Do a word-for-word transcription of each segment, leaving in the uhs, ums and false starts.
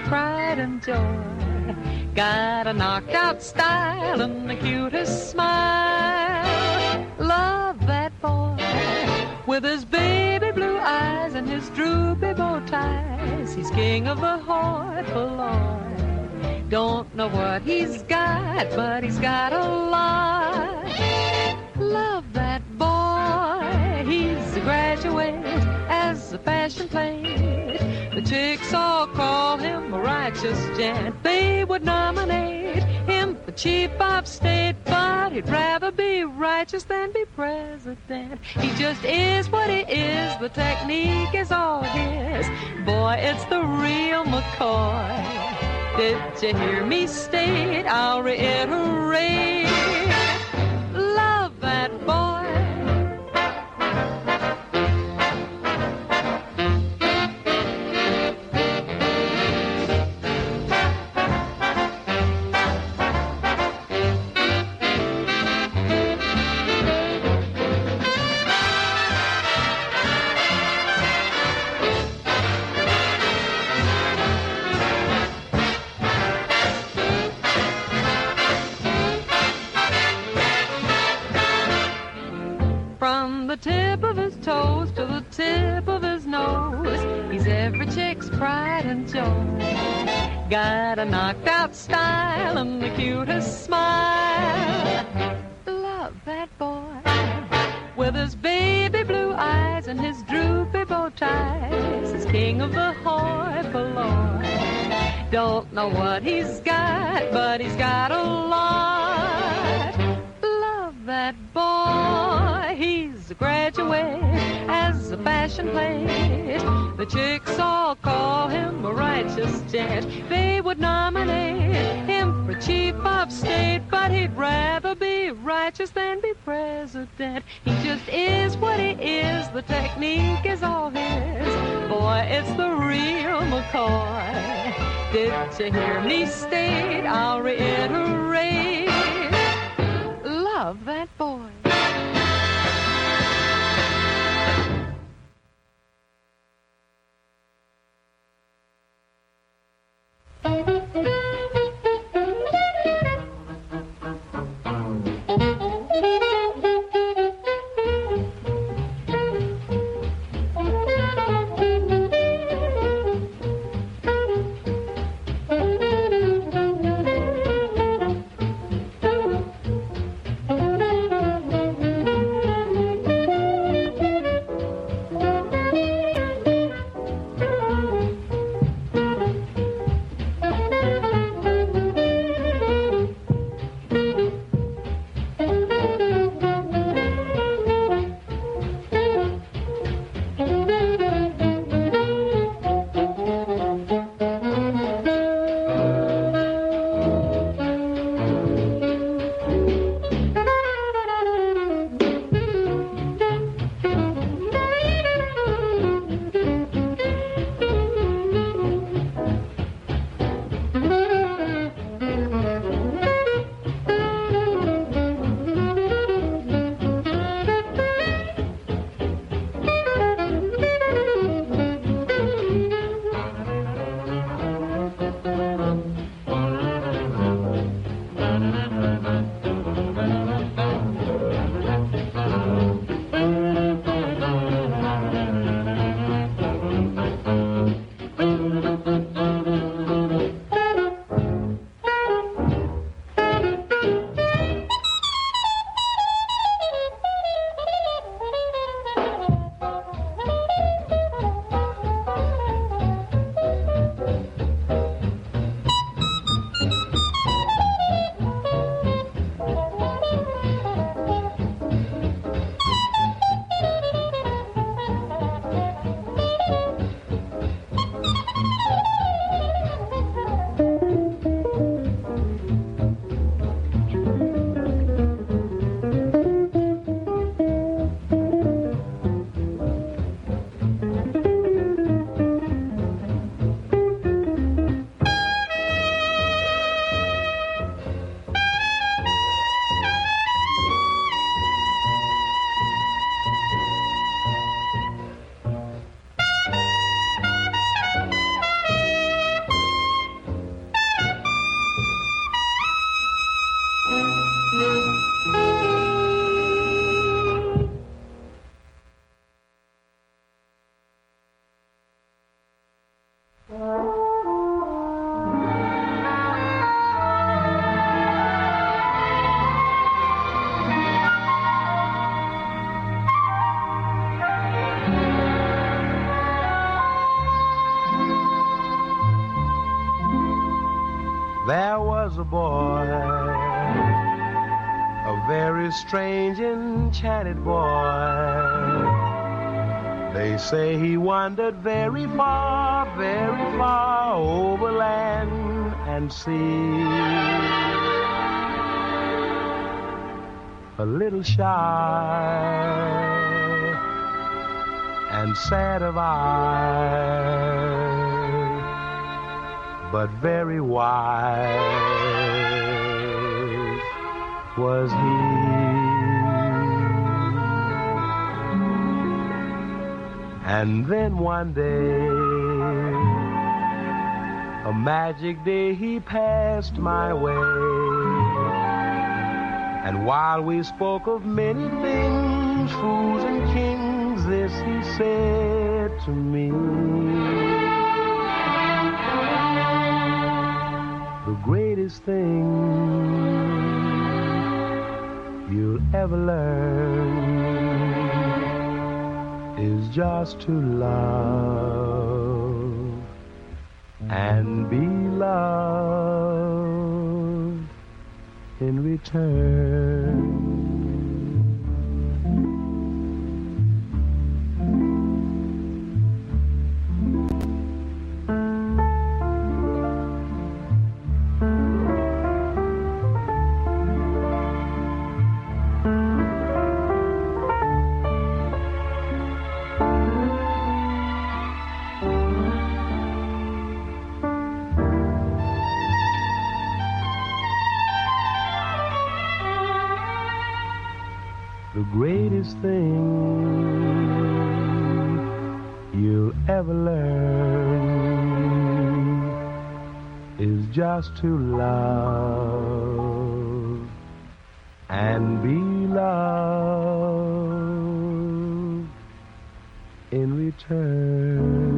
pride and joy. Got a knocked-out style and the cutest smile. Love that boy with his baby blue eyes and his droopy bow ties. He's king of the hoi polloi. Don't know what he's got, but he's got a lot. Love that boy. He's a graduate as a fashion plate. The chicks all call him a righteous gent. They would nominate him for chief of state, but he'd rather be righteous than be president. He just is what he is. The technique is all his. Boy, it's the real McCoy. Did you hear me state? I'll reiterate. Love that boy. Tip of his toes to the tip of his nose, he's every chick's pride and joy. Got a knocked out style and the cutest smile. Love that boy with his baby blue eyes and his droopy bow ties. He's king of the hoi polloi. Don't know what he's got, but he's got a lot. Love that boy. He's a graduate as a fashion plate. The chicks all call him a righteous gent. They would nominate him for chief of state, but he'd rather be righteous than be president. He just is what he is. The technique is all his. Boy, it's the real McCoy. Did you hear me state? I'll reiterate. Love that boy. There was a boy, a very strange, enchanted boy. They say he wandered very far, very far over land and sea. A little shy and sad of eye, but very wise was he. And then one day, a magic day, he passed my way. And while we spoke of many things, fools and kings, this he said to me: the greatest thing you'll ever learn is just to love and be loved in return. The greatest thing you'll ever learn is just to love and be loved in return.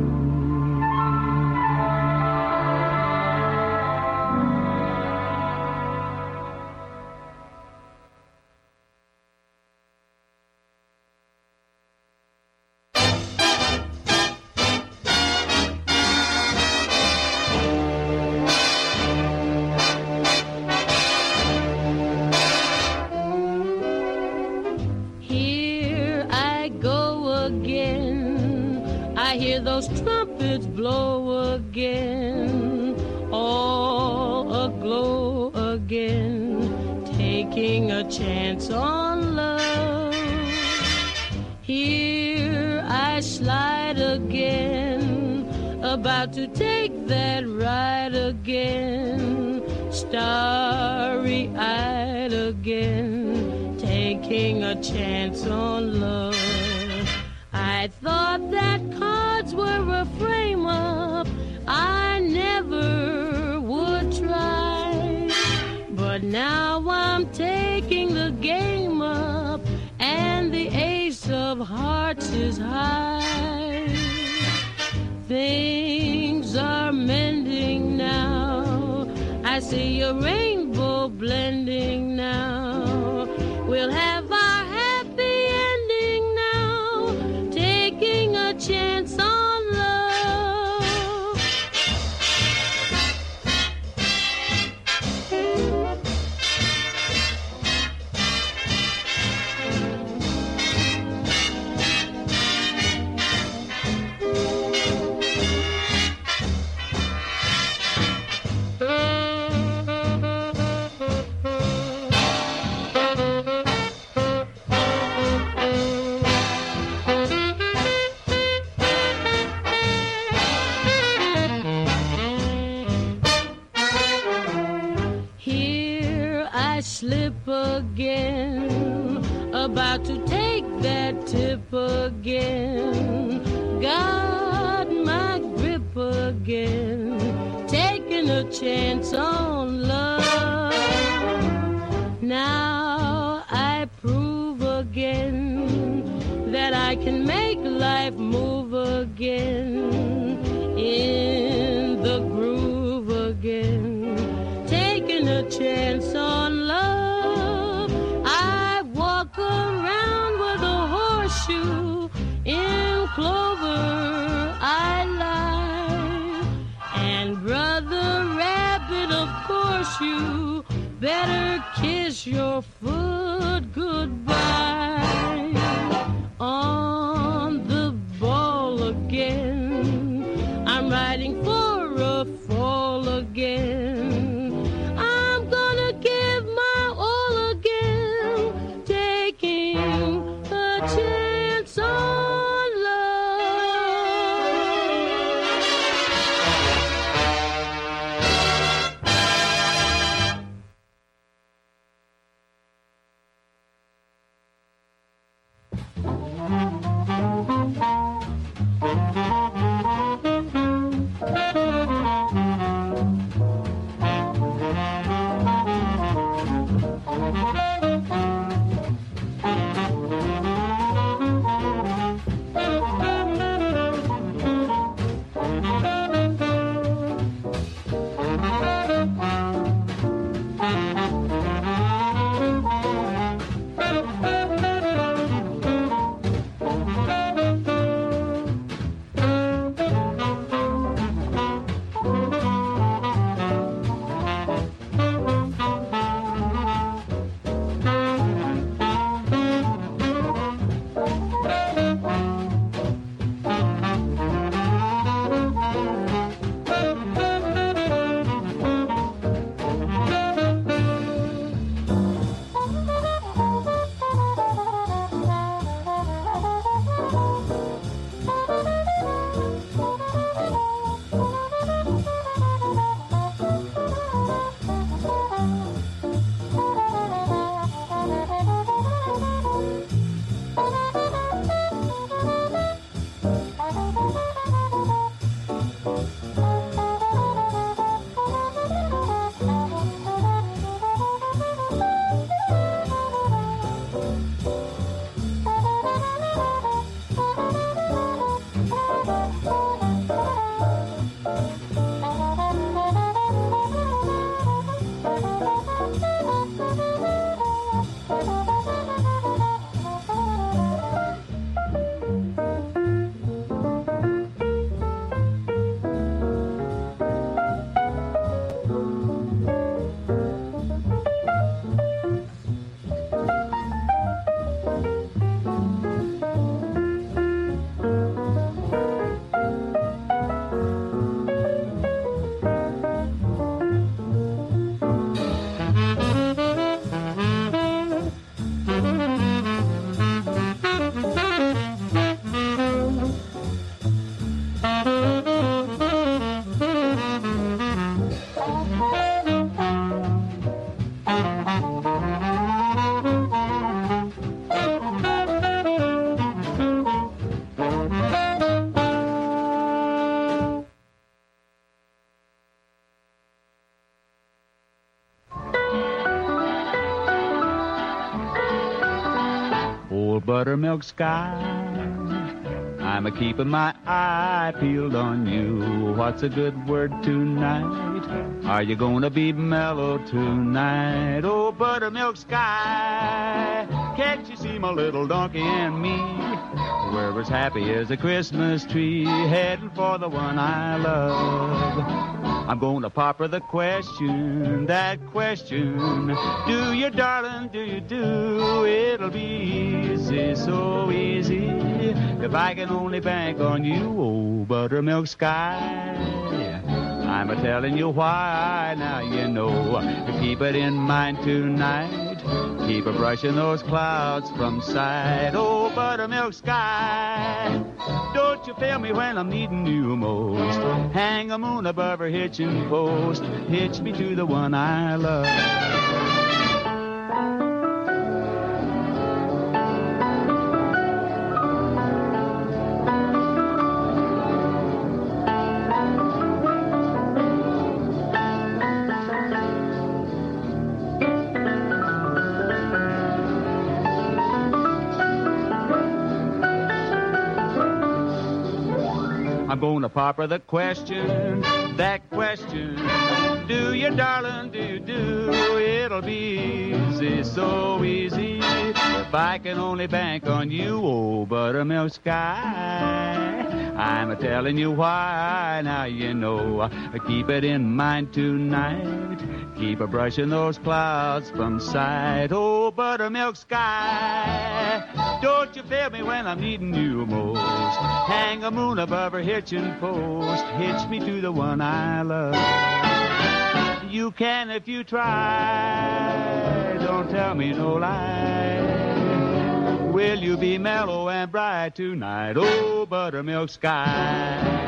Those trumpets blow again, all aglow again, taking a chance on love. Here I slide again, about to take that ride again, starry-eyed again, taking a chance on love. I thought that cards were a frame-up I never would try, but now I'm taking the game up, and the ace of hearts is high. Things are mending now, I see a rainbow blending now. We'll have our happy ending now, taking a chance on love. Slip again, about to take that tip again, got my grip again, taking a chance on love. Now I prove again that I can make life move again, in the groove again, taking a chance on love. I walk around with a horseshoe, in clover I lie, and Brother Rabbit, of course you better kiss your foot goodbye. On the ball again, I'm riding for a fall again. I'm gonna give my all again, taking a chance on love. Buttermilk sky, I'm a keeping my eye peeled on you. What's a good word tonight? Are you gonna be mellow tonight? Oh, buttermilk sky, can't you see my little donkey and me? We're as happy as a Christmas tree, heading for the one I love. I'm gonna pop her the question, that question. Do you, darling, do you do? It'll be easy, so easy, if I can only bank on you, oh, buttermilk sky. I'm a-telling you why, now you know. Keep it in mind tonight. Keep a-brushing those clouds from sight. Oh, buttermilk sky, don't you fail me when I'm needing you most. Hang a moon above her hitching post. Hitch me to the one I love. I'm gonna pop her the question, that question. Do you, darling, do you do? It'll be easy, so easy, if I can only bank on you, oh, buttermilk sky. I'm a-telling you why, now you know. Keep it in mind tonight. Keep a brushing those clouds from sight. Oh, buttermilk sky, don't you fail me when I'm needing you most. Hang a moon above her hitching post. Hitch me to the one I love. You can if you try. Don't tell me no lie. Will you be mellow and bright tonight? Oh, buttermilk sky.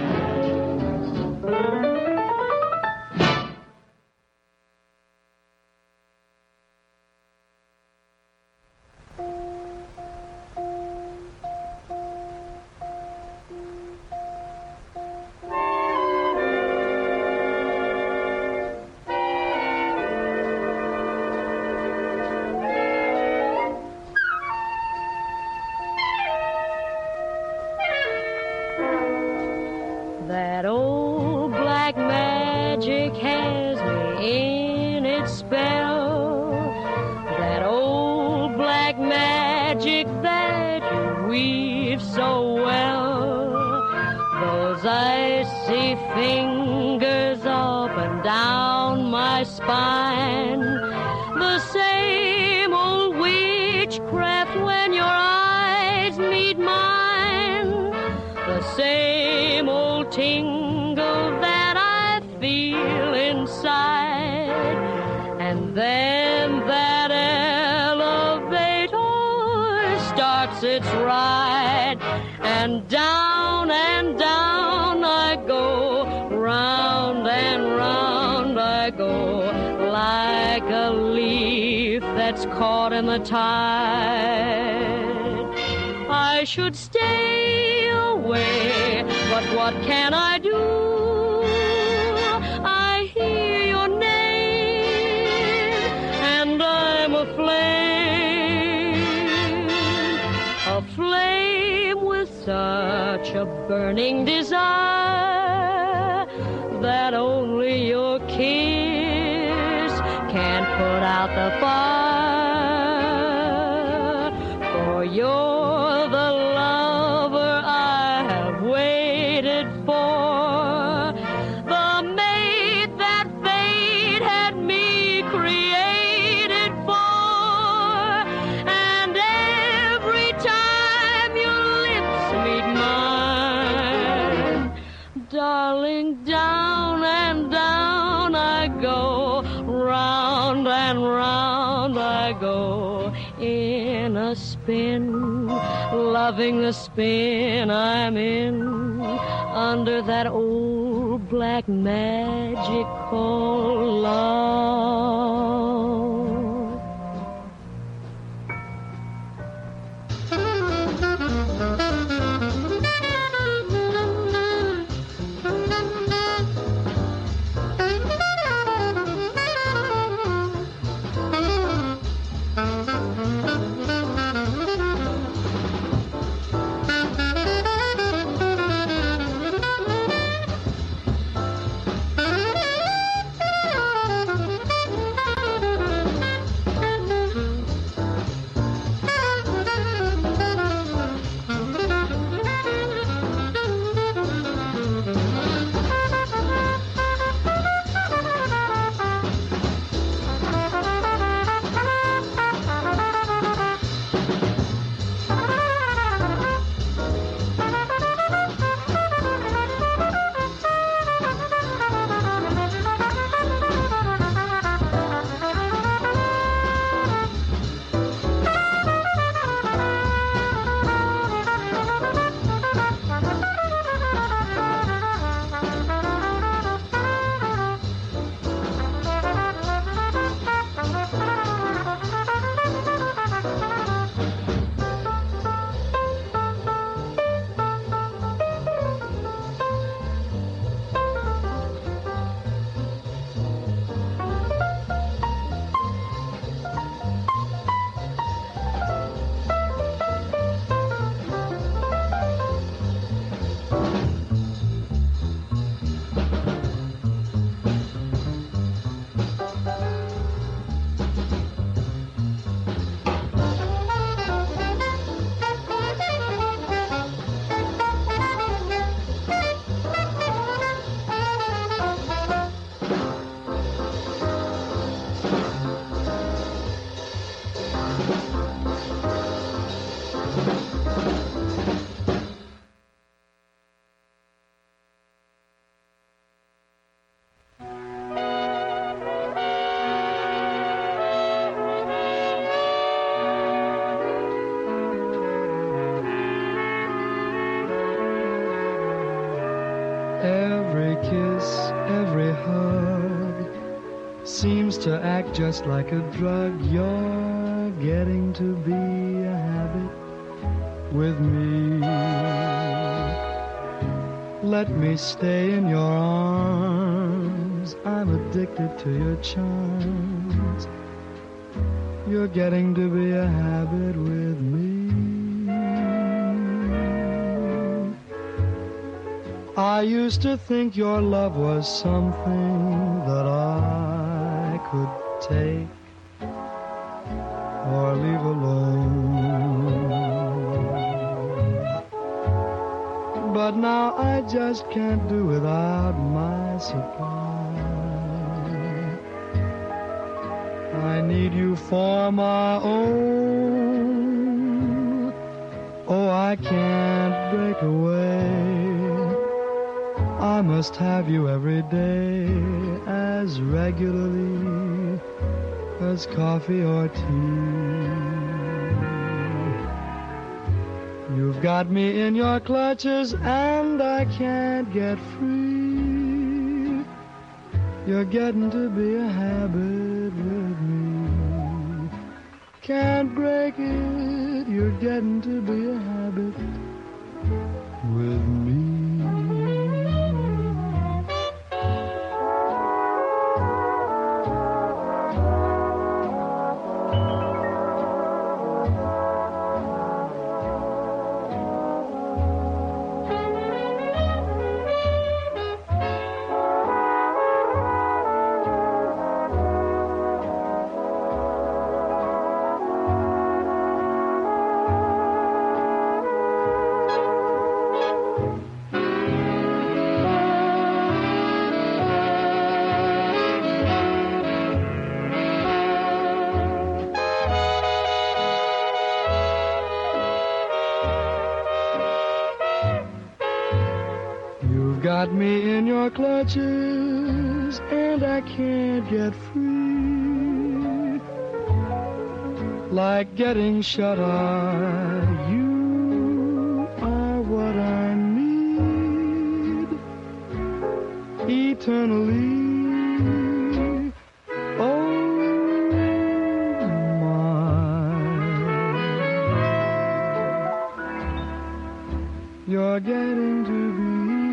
That old black magic has me in its spell. That old black magic that you weave so well. Those icy fingers up and down my spine. The same old witchcraft when your eyes meet mine. The same old tingle that I feel inside. And then that elevator starts its ride. And down and down I go, round and round I go, like a leaf that's caught in the tide. I should stay away, but what can I do? I hear your name, and I'm aflame, aflame with such a burning desire that only your kiss can put out the fire. For you're the lover I have waited for, the mate that fate had me created for. And every time your lips meet mine, darling, down and down I go, round and round I go, in a spin, loving the spin I'm in, under that old black magic called love. seems to act just like a drug. You're getting to be a habit with me. Let me stay in your arms. I'm addicted to your charms. You're getting to be a habit with me. I used to think your love was something that I could take or leave alone. But now I just can't do without my supply. I need you for my own. Oh, I can't break away. I must have you every day, as regularly as coffee or tea. You've got me in your clutches and I can't get free. You're getting to be a habit with me. Can't break it. You're getting to be a habit with me. Got me in your clutches and I can't get free. Like getting shut eye, you are what I need eternally. Oh my, you're getting to be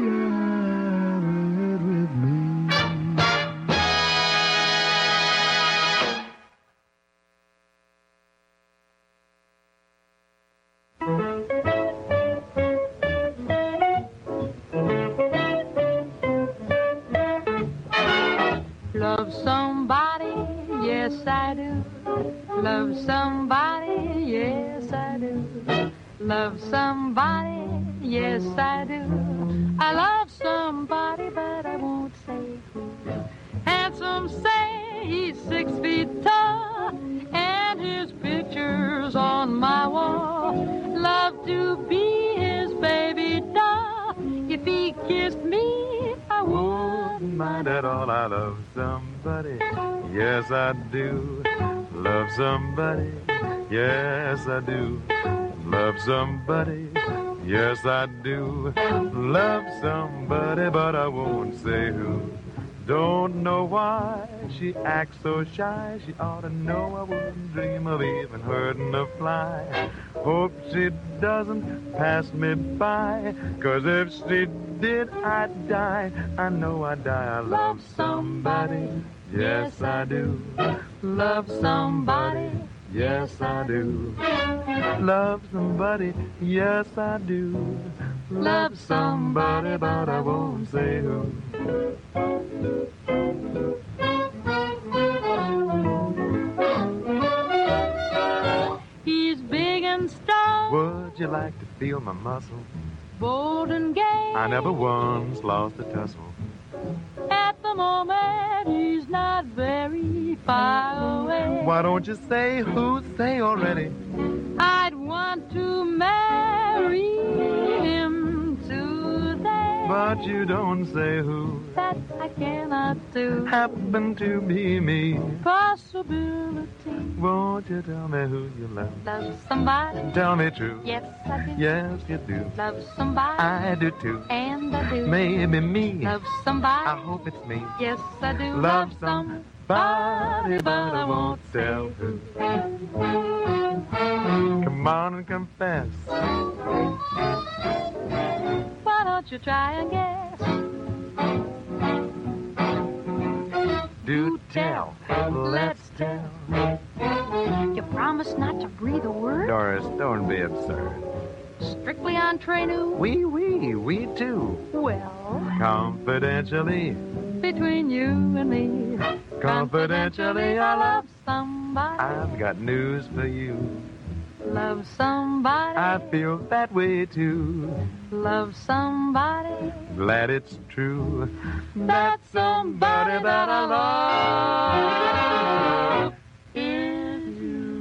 Love somebody, yes I do. Love somebody, yes I do. Love somebody, yes I do. I love somebody, but I won't say who. Handsome say he's six feet tall, and his picture's on my wall. Love to be his baby doll. If he kissed me, I wouldn't mind at all. I love somebody, yes I do. Love somebody, yes I do. Love somebody, yes I do. Love somebody, but I won't say who. Don't know why she acts so shy. She ought to know I wouldn't dream of even hurting a fly. Hope she doesn't pass me by, 'cause if she did, I'd die. I know I'd die. I love somebody, yes I do. Love somebody, yes I do. Love somebody, yes I do. Love somebody, but I won't say who. He's big and strong. Would you like to feel my muscle? Bold and gay. I never once lost a tussle. At the moment, he's not very far away. Why don't you say who? Say already. I'd want to marry him today. But you don't say who. That I cannot do. Happen to be me. Possibility. Won't you tell me who you love? Love somebody. Tell me true. Yes, I do. Yes, you do. Love somebody. I do too. And I do. Maybe me. Love somebody. I hope it's me. Yes, I do. Love somebody. somebody, but I won't tell who. Come on and confess. Why don't you try and guess? Do tell, let's tell. You promise not to breathe a word? Doris, don't be absurd. Strictly entre nous? We, we, we too. Well, Confidentially, between you and me, confidentially, I love. somebody. I've got news for you. Love somebody. I feel that way too. Love somebody. Glad it's true. That's somebody that I love. Is you.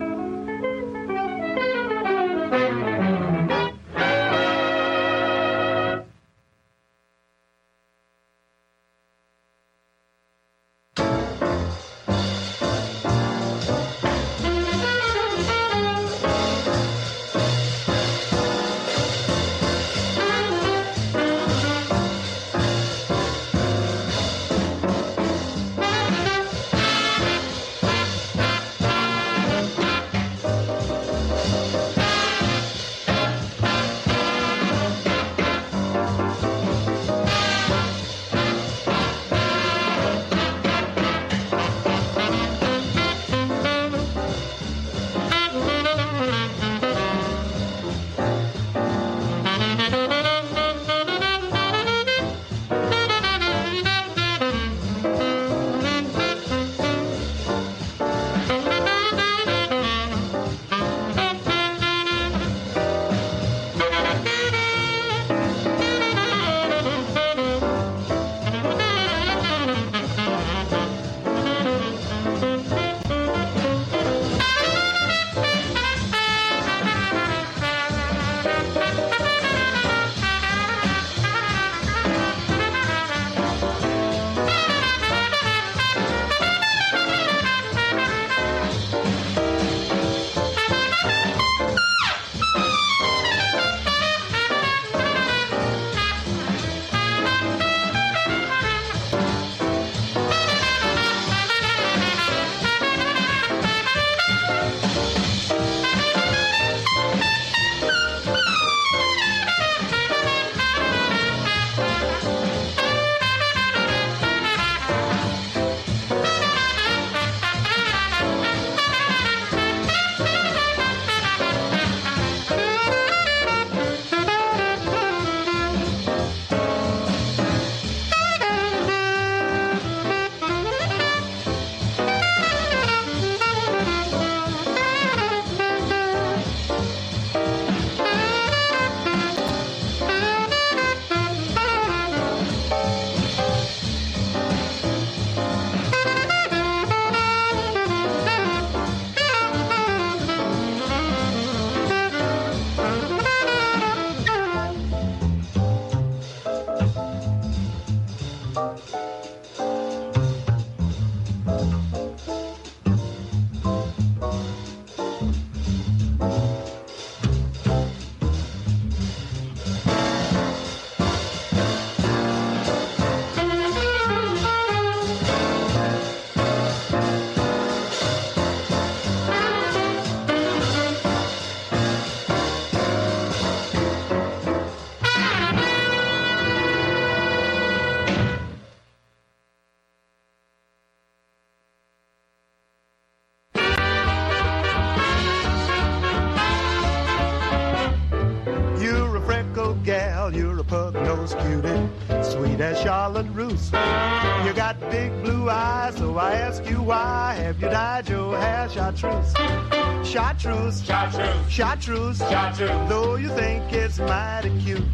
pug-nosed cutie, sweet as Charlotte Russe. You got big blue eyes, so I ask you why have you dyed your hair chartreuse? Chartreuse, Chartreuse, chartreuse, Chartreuse. Though you think it's mighty cute,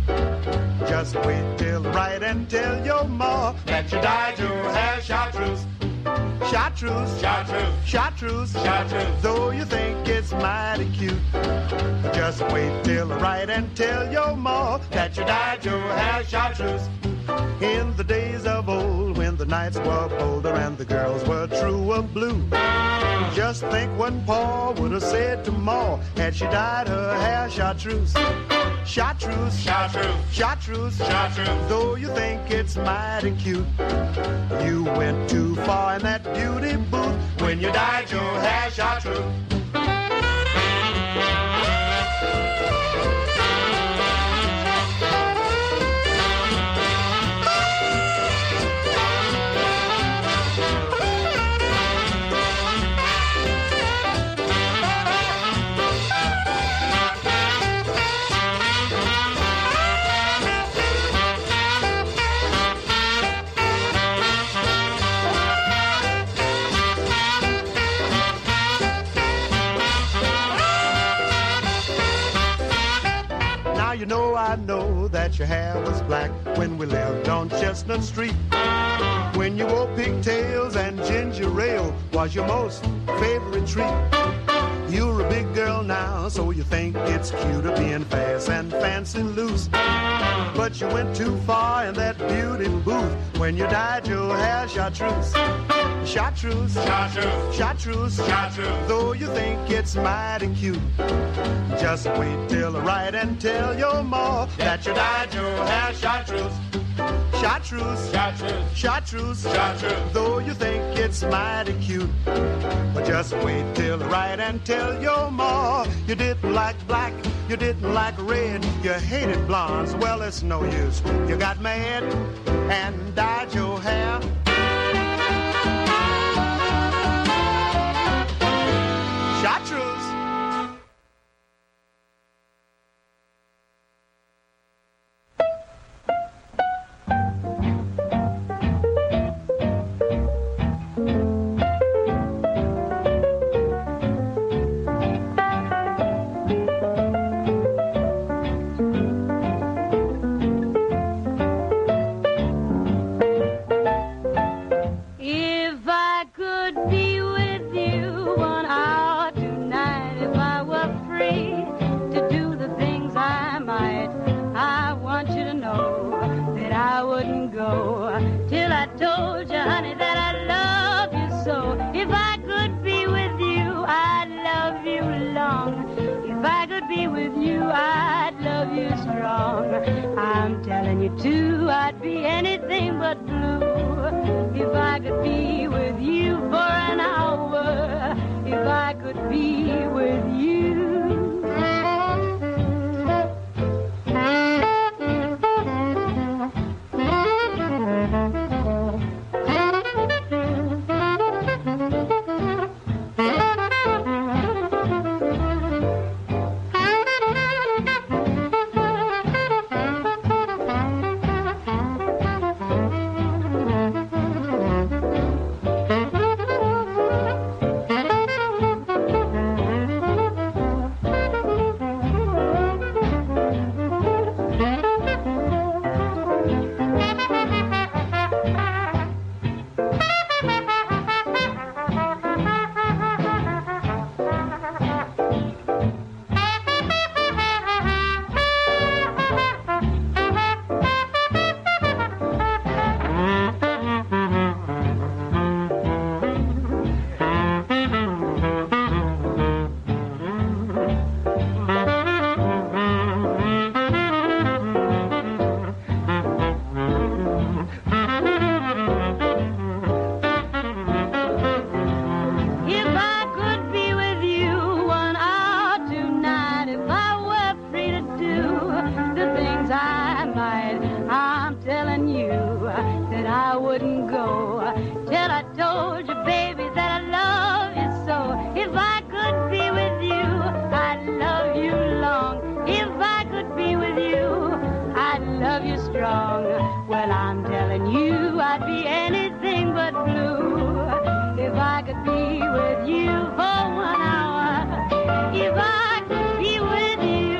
just wait till right and tell your ma that you dyed your hair chartreuse. Chartreuse, Chartreuse, chartreuse, Chartreuse. Though you think it's mighty cute, just wait till right and tell your ma that you dyed your hair chartreuse. In the days of old, when the nights were bolder and the girls were true of blue, just think what Pa would have said to Ma had she dyed her hair chartreuse. Chartreuse, Chartreuse, chartreuse, Chartreuse. though you think it's mighty cute, you went too far in that beauty booth when you dyed your hair chartreuse. You know I know that your hair was black when we lived on Chestnut Street. When you wore pigtails and ginger ale was your most favorite treat. You're a big girl now, so you think it's cuter being fast and fancy loose. But you went too far in that beauty booth when you dyed your hair chartreuse. Chartreuse, Chartreuse, chartreuse, Chartreuse. though you think it's mighty cute, just wait till I write and tell your ma that you dyed your hair chartreuse. Chartreuse, Chartreuse, chartreuse, Chartreuse. though you think it's mighty cute, but just wait till I write and tell your ma you didn't like black, you didn't like red, you hated blondes. Well, it's no use. You got mad and dyed your hair. Chartreuse. If I could be with you one hour tonight, if I were free to do the things I might, I want you to know that I wouldn't go till I told you, honey, that I love you so. If I could be with you, I'd love you long. If I could be with you, I'd love you strong. I'm telling you too, I'd be anything but blue if I could be with you for an hour, if I could be with you. Well, I'm telling you, I'd be anything but blue if I could be with you for one hour. If I could be with you.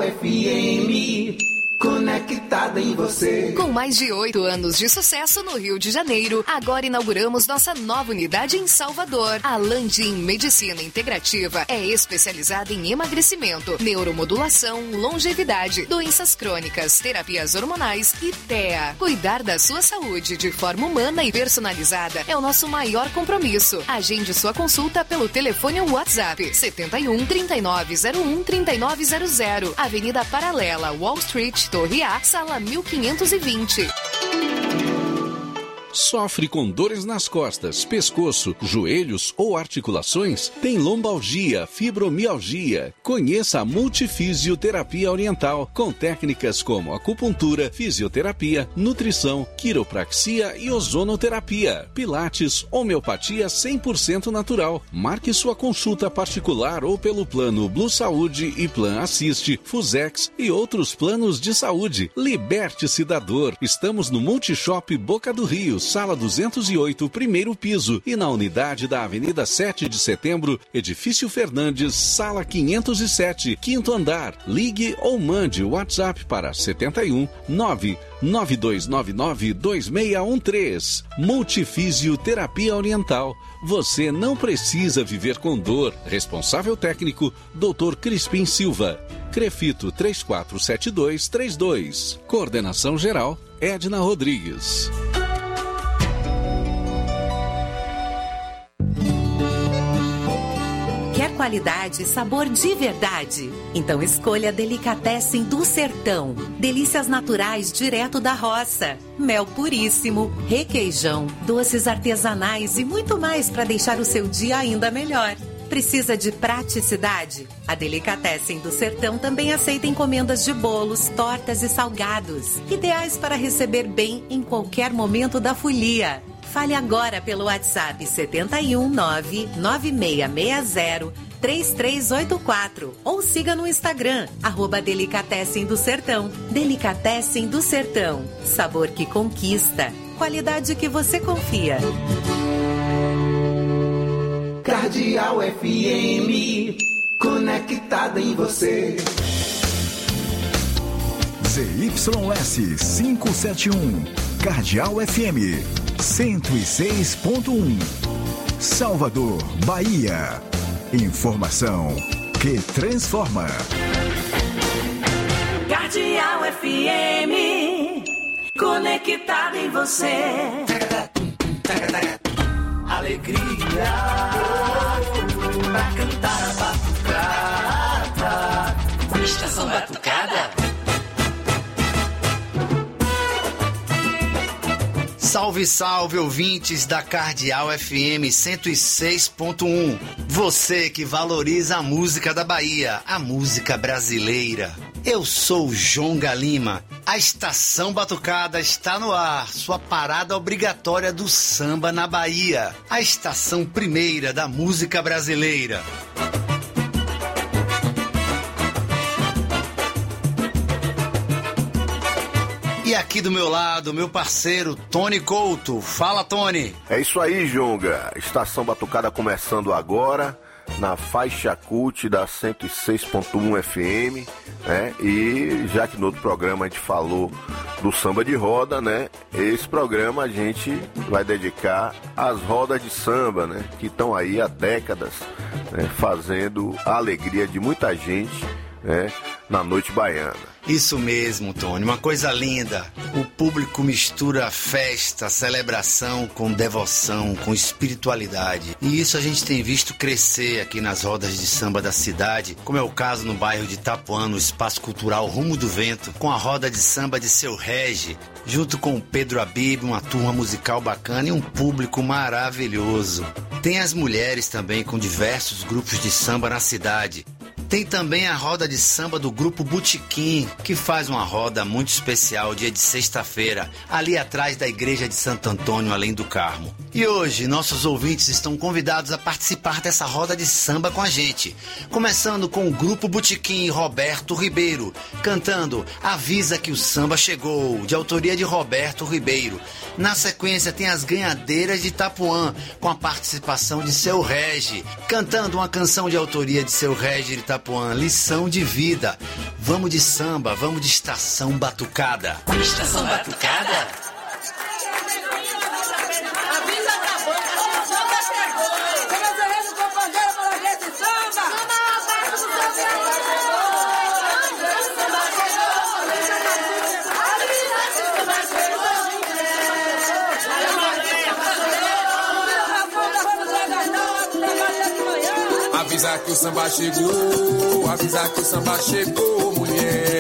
F M, conectada em você. Com mais de oito anos de sucesso no Rio de Janeiro, agora inauguramos nossa nova unidade em Salvador. A Landim Medicina Integrativa é especializada em emagrecimento, neuromodulação, longevidade, doenças crônicas, terapias hormonais e T E A. Cuidar da sua saúde de forma humana e personalizada é o nosso maior compromisso. Agende sua consulta pelo telefone ou WhatsApp setenta e um, trinta e nove zero um, trinta e nove zero zero, Avenida Paralela, Wall Street, Torre A, sala mil quinhentos e vinte. Sofre com dores nas costas, pescoço, joelhos ou articulações? Tem lombalgia, fibromialgia? Conheça a Multifisioterapia Oriental, com técnicas como acupuntura, fisioterapia, nutrição, quiropraxia e ozonoterapia, pilates, homeopatia cem por cento natural. Marque sua consulta particular ou pelo plano Blue Saúde e Plan Assiste, Fusex e outros planos de saúde. Liberte-se da dor. Estamos no Multishop Boca do Rio, sala duzentos e oito, primeiro piso, e na unidade da Avenida sete de Setembro, Edifício Fernandes, sala quinhentos e sete, quinto andar. Ligue ou mande o WhatsApp para setenta e um, nove nove dois nove nove, dois seis um três. Multifisioterapia Oriental. Você não precisa viver com dor. Responsável técnico, doutor Crispim Silva. Crefito três quatro sete dois três dois. Coordenação geral, Edna Rodrigues. Quer qualidade e sabor de verdade? Então escolha Delicatessen do Sertão. Delícias naturais direto da roça. Mel puríssimo, requeijão, doces artesanais e muito mais para deixar o seu dia ainda melhor. Precisa de praticidade? A Delicatessen do Sertão também aceita encomendas de bolos, tortas e salgados, ideais para receber bem em qualquer momento da folia. Fale agora pelo WhatsApp setenta e um, nove nove seis seis zero, três três oito quatro ou siga no Instagram, arroba Delicatessen do Sertão. Delicatessen do Sertão, sabor que conquista, qualidade que você confia. Cardeal F M, conectada em você. Z Y S quinhentos e setenta e um, Cardeal F M, cento e seis ponto um. Salvador, Bahia. Informação que transforma. Cardeal F M, conectada em você. Alegria pra cantar a batucada. Estação Batucada. Salve, salve, ouvintes da Cardeal F M cento e seis ponto um. Você que valoriza a música da Bahia, a música brasileira. Eu sou Jonga Lima. A Estação Batucada está no ar, sua parada obrigatória do samba na Bahia. A estação primeira da música brasileira. E aqui do meu lado, meu parceiro, Tony Couto. Fala, Tony. É isso aí, Jonga. Estação Batucada começando agora, na faixa cult da cento e seis ponto um F M, né? E já que no outro programa a gente falou do samba de roda, né? Esse programa a gente vai dedicar às rodas de samba, né? Que estão aí há décadas, né? Fazendo a alegria de muita gente, né? Na noite baiana. Isso mesmo, Tony, uma coisa linda. O público mistura festa, celebração com devoção, com espiritualidade. E isso a gente tem visto crescer aqui nas rodas de samba da cidade, como é o caso no bairro de Itapuã, no Espaço Cultural Rumo do Vento, com a roda de samba de Seu Regi, junto com o Pedro Abib, uma turma musical bacana e um público maravilhoso. Tem as mulheres também com diversos grupos de samba na cidade. Tem também a roda de samba do Grupo Botequim, que faz uma roda muito especial dia de sexta-feira, ali atrás da Igreja de Santo Antônio, além do Carmo. E hoje, nossos ouvintes estão convidados a participar dessa roda de samba com a gente. Começando com o Grupo Botequim Roberto Ribeiro, cantando Avisa que o Samba Chegou, de autoria de Roberto Ribeiro. Na sequência tem as Ganhadeiras de Itapuã, com a participação de Seu Regi, cantando uma canção de autoria de Seu Regi de Itapuã, Itapuã, lição de vida. Vamos de samba, vamos de Estação Batucada. Estação Batucada? Avisa que o samba chegou, avisa que o samba chegou, mulher.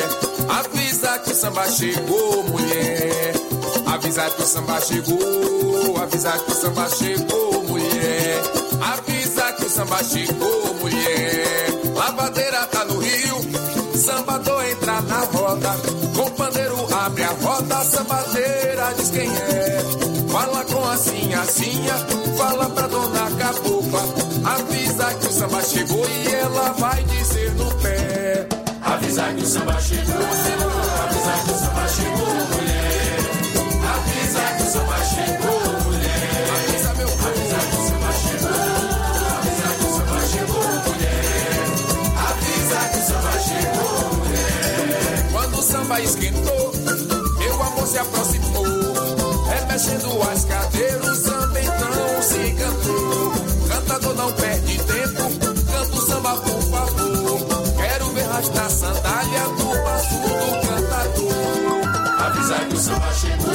Avisa que o samba chegou, mulher. Avisa que o samba chegou, avisa que o samba chegou, mulher. Avisa que o samba chegou, mulher. Lavadeira tá no rio, sambador entra na roda. Com pandeiro abre a roda, sambadeira diz quem é. Fala com a sinha, sinha, fala pra dona cabocla. Avisa que o samba chegou e ela vai dizer no pé. Avisa que o samba chegou, avisa que o samba chegou, mulher. Avisa que o samba chegou, mulher. Avisa meu povo. Avisa que o samba chegou, avisa que o samba chegou, mulher. Avisa que o samba chegou, mulher. Quando o samba esquentou, meu amor se aproximou. Remexendo as cadeiras, o samba então se cantou. Cantador não perde tempo, canta o samba por favor. Quero ver rasgar sandália do passo do cantador. Avisa que o samba chegou,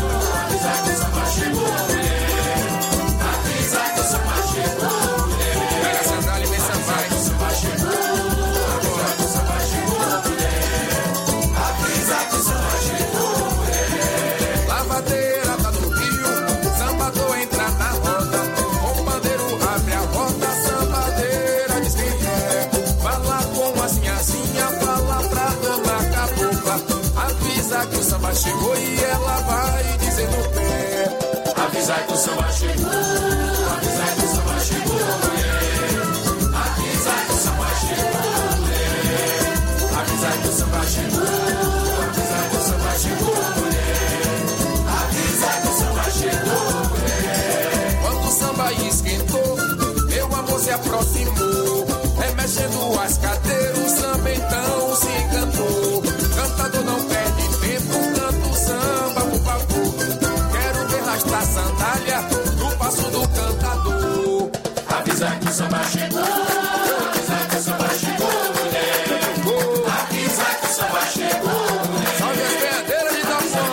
avisa que o samba chegou, mulher. Avisa que o samba chegou, mulher. Pega a sandália e vem sambar. Avisa que o samba chegou, avisa que o samba chegou, mulher. Avisa que o samba chegou, mulher. Lavadeira tá no rio, sambador entra na roda. Com pandeiro abre a roda, sambadeira diz quem é. Fala com a sinhazinha, fala pra dona cabocla. Avisa que o samba chegou e ela vai dizer no pé. Avisa que o samba chegou, avisa que o samba chegou, mulher. Avisa que o samba chegou, mulher. Avisa que o samba chegou, avisa que o samba chegou, mulher. Avisa que o samba chegou, mulher. Quando o samba esquentou, meu amor se aproximou. Remexendo as cadeiras, o samba então se cantou. Cantador não perde tempo, canta o samba por favor. Quero ver rastar sandália no passo do cantador. Avisa que o samba chegou, avisa que o samba chegou, mulher. Avisa que o samba chegou, mulher. Salve as veadeiras de Itapuã.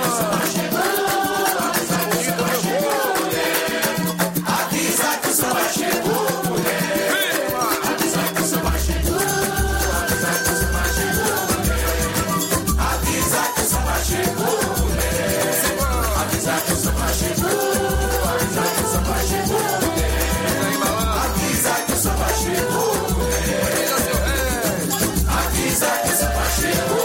Avisa que o samba chegou, mulher. Avisa que o samba chegou, mulher. Avisa que o samba chegou, avisa que o samba chegou, mulher. Avisa que o samba chegou, mulher. Avisa que o samba chegou, avisa que o samba chegou, mulher. Avisa que o samba chegou, mulher. Avisa que o samba chegou,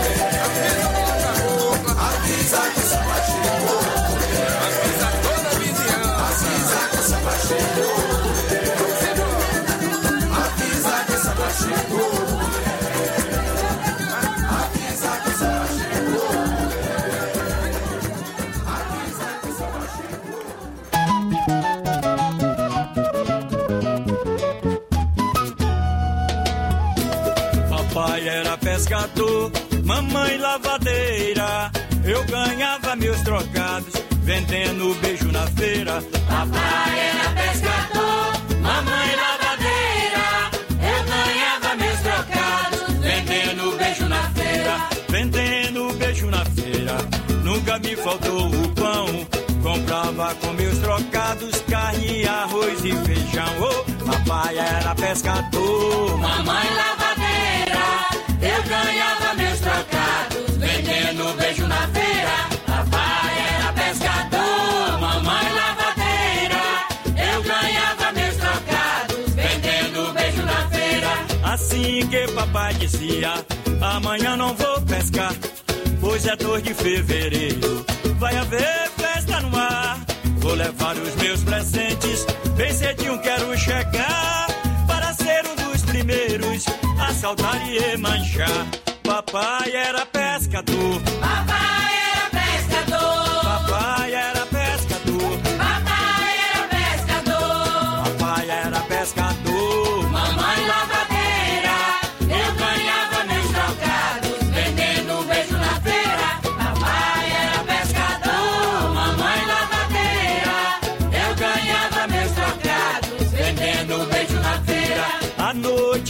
mulher. Avisa que o samba chegou, mulher. Avisa toda a vizinhança. Avisa que o samba chegou, mulher. Avisa que o samba chegou, mulher. Avisa que o samba chegou, mulher. Avisa que o samba chegou. Papai era pescador, mamãe lavadeira. Eu ganhava meus trocados, vendendo beijo na feira. Papai era pescador, mamãe lavadeira. Eu ganhava meus trocados, vendendo beijo na feira. Vendendo beijo na feira, nunca me faltou o pão. Comprava com meus trocados carne, arroz e feijão. Oh, papai era pescador, Mamãe lavadeira, eu ganhava meus trocados, vendendo beijo na feira. Papai era pescador, mamãe lavadeira, eu ganhava meus trocados, vendendo beijo na feira. assim que papai dizia: amanhã não vou pescar, pois é dois de fevereiro, vai haver festa no ar. Vou levar os meus presentes, bem cedinho quero chegar, para ser um dos primeiros a saltar e manchar. Papai era pescador, Papai era pescador, papai era pescador, papai era pescador, papai era pescador, mamãe lavadeira,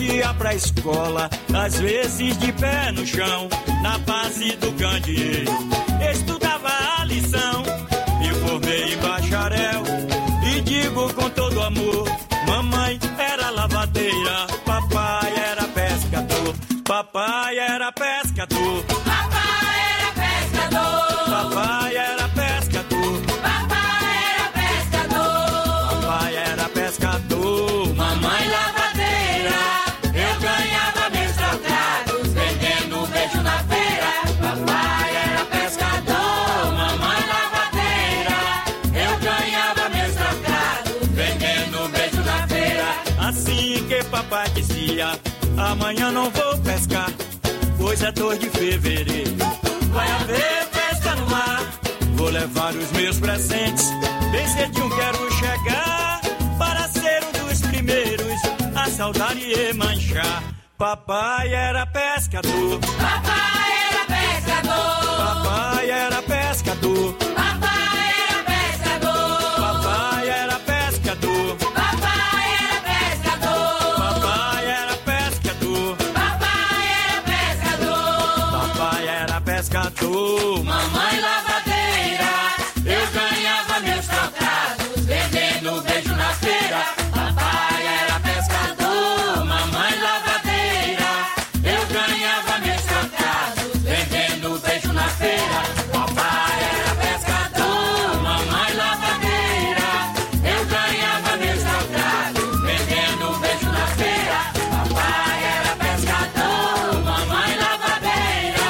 gente ia pra escola, às vezes de pé no chão, na base do candeeiro, estudava a lição. Me formei em bacharel e digo com todo amor: mamãe era lavadeira, papai era pescador. Papai era pescador. Papai era pescador. Papai era pescador. Papai era pescador. Papai era pescador. Mamãe lavadeira, eu ganhava meus trocados vendendo beijo na feira. Papai era pescador. Mamãe lavadeira, eu ganhava meus trocados vendendo beijo na feira. Assim que papai dizia: amanhã não vou pescar, pois é dois de fevereiro. Vai haver festa no mar, vou levar os meus presentes. Bem cedinho quero chegar, para ser um dos primeiros a saudar e manchar. Papai era pescador. Papai era pescador. Papai era pescador. Papai era pescador. Papai era pescador. Papai era pescador. Papai era pescador. Papai era pescador. Papai era pescador. Mamãe lavadeira, eu ganhava meus trocados vendendo beijo na feira. Papai era pescador. Mamãe lavadeira, eu ganhava meus trocados vendendo beijo na feira. Papai era pescador. Mamãe lavadeira, eu ganhava meus trocados vendendo beijo na feira. Papai era pescador. Mamãe lavadeira.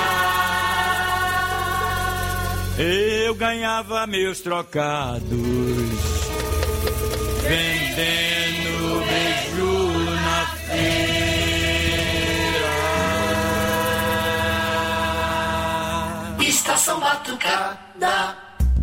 Eu ganhava meus trocados vendendo beijo na feira. Estação Batucada.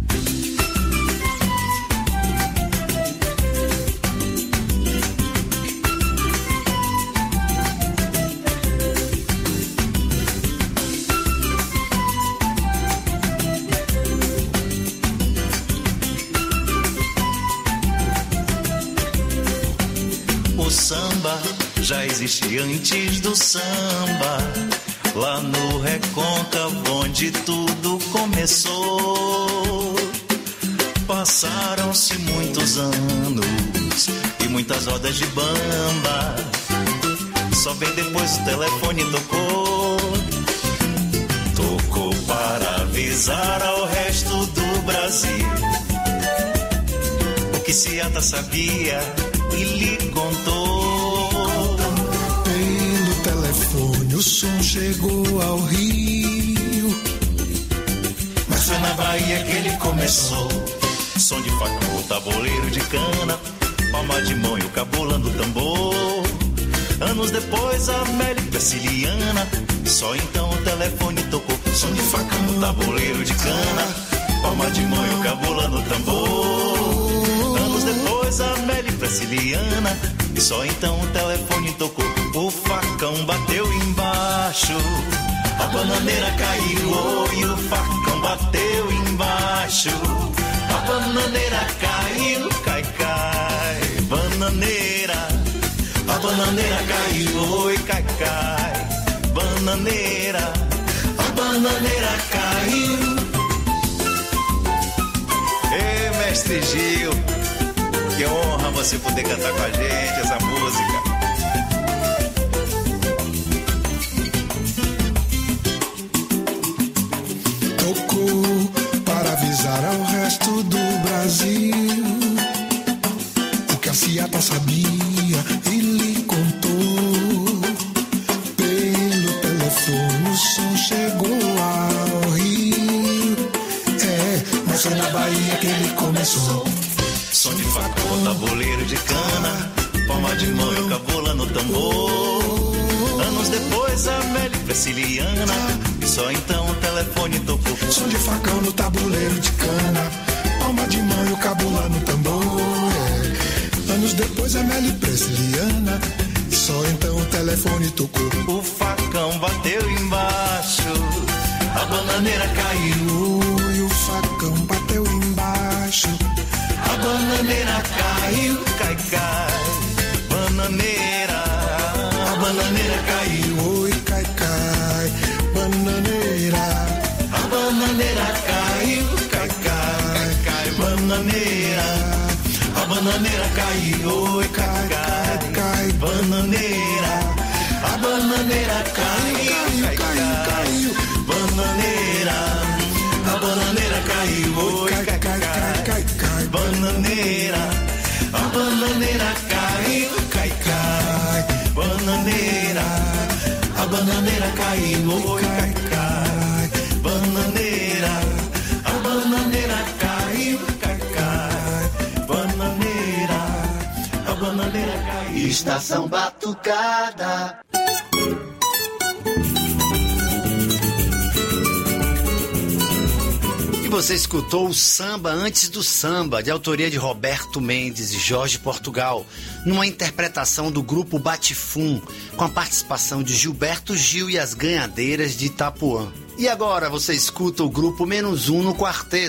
O samba já existia antes do samba, lá no Recôncavo onde tudo começou. Passaram-se muitos anos e muitas rodas de bamba, só bem depois o telefone tocou. Tocou para avisar ao resto do Brasil o que Seata sabia e lhe contou. Pelo telefone o som chegou ao Rio, mas foi na Bahia que ele começou. Som de facão, tabuleiro de cana, palma de mão e o cabulando tambor. Anos depois a Amélia Brasiliana, só então o telefone tocou. Som de facão, tabuleiro de cana, palma de mão e o cabulando tambor. Anos depois a Amélia Brasiliana, e só então o telefone tocou. O facão bateu embaixo, a bananeira caiu, oh, e o facão bateu embaixo. A bananeira caiu, cai, cai, bananeira. A bananeira caiu, oi, cai, cai, bananeira. A bananeira caiu. Ei, mestre Gil, que honra você poder cantar com a gente essa música. Tocou para avisar ao resto do Brasil o que a Seata sabia e lhe contou. Pelo telefone o som chegou ao Rio, é, mas foi na Bahia que ele começou. Som de facão, tabuleiro de cana, palma de mão e o cabula no tambor. Anos depois a Amélia Brasiliana, só então o telefone tocou. Som de facão no tabuleiro de cana, palma de mão e o cabula no tambor. É. Anos depois a Amélia Brasiliana, só então o telefone tocou. O facão bateu embaixo, a bananeira caiu, e o facão bateu embaixo. A bananeira caiu, cai, cai, bananeira. A bananeira, a bananeira caiu, oi, cai, cai, cai, bananeira, a bananeira caiu, cai, cai, caiu, bananeira, a bananeira caiu, oi, cai, cai, cai, cai, bananeira, a bananeira caiu, cai, cai, bananeira, a bananeira caiu, oi, cai, cai, bananeira, a bananeira caiu, cai, cai, bananeira, a bananeira caiu. Estação Batucada. Você escutou o Samba Antes do Samba, de autoria de Roberto Mendes e Jorge Portugal, numa interpretação do grupo Batifum, com a participação de Gilberto Gil e as Ganhadeiras de Itapuã. E agora você escuta o grupo Menos Um no quarteto,